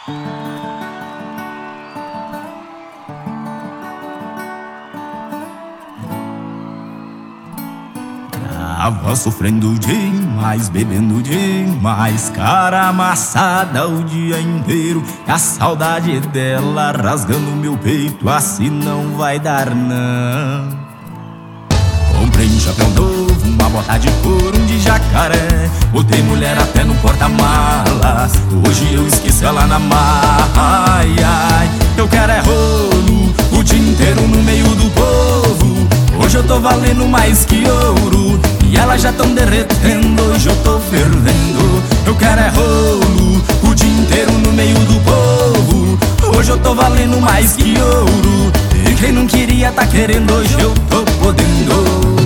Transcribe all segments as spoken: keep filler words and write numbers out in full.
Tava sofrendo demais, bebendo demais, cara amassada o dia inteiro. E a saudade dela rasgando meu peito, assim não vai dar não. Comprei um chapéu novo, uma bota de couro, um de jacaré. Botei mulher até no porta-malas, hoje eu esqueci ela na mala. Ai, ai, eu quero é rolo o dia inteiro no meio do povo. Hoje eu tô valendo mais que ouro e elas já tão derretendo, hoje eu tô fervendo. Eu quero é rolo o dia inteiro no meio do povo. Hoje eu tô valendo mais que ouro e quem não queria tá querendo, hoje eu tô podendo.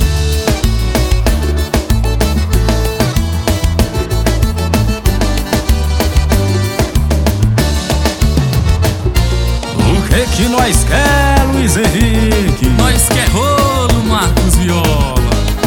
O que que nós quer, Luiz Henrique? Nós quer rolo, Marcos Viola.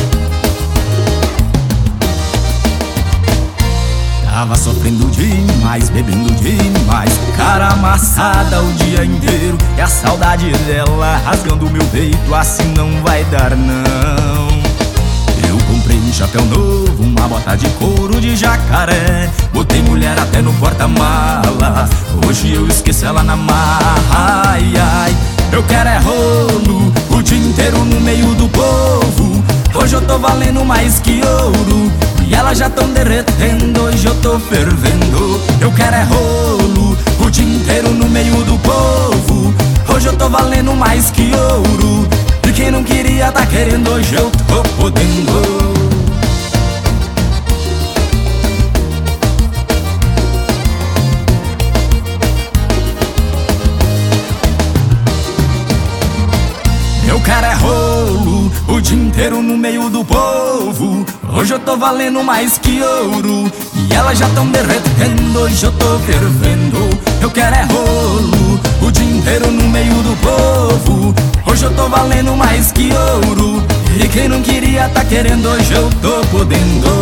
Tava sofrendo demais, bebendo demais, cara amassada o dia inteiro. E a saudade dela rasgando meu peito, assim não vai dar não. Eu comprei um chapéu novo, uma bota de couro de jacaré. Botei mulher até no porta-mala, hoje eu esqueci ela na marra. Ai, ai, eu quero é rolo o dia inteiro no meio do povo. Hoje eu tô valendo mais que ouro e elas já tão derretendo, hoje eu tô fervendo. Eu quero é rolo o dia inteiro no meio do povo. Hoje eu tô valendo mais que ouro e quem não queria tá querendo, hoje eu tô podendo. Eu quero é rolo o dia inteiro no meio do povo. Hoje eu tô valendo mais que ouro e elas já tão derretendo, hoje eu tô fervendo. Eu quero é rolo o dia inteiro no meio do povo. Hoje eu tô valendo mais que ouro e quem não queria tá querendo, hoje eu tô podendo.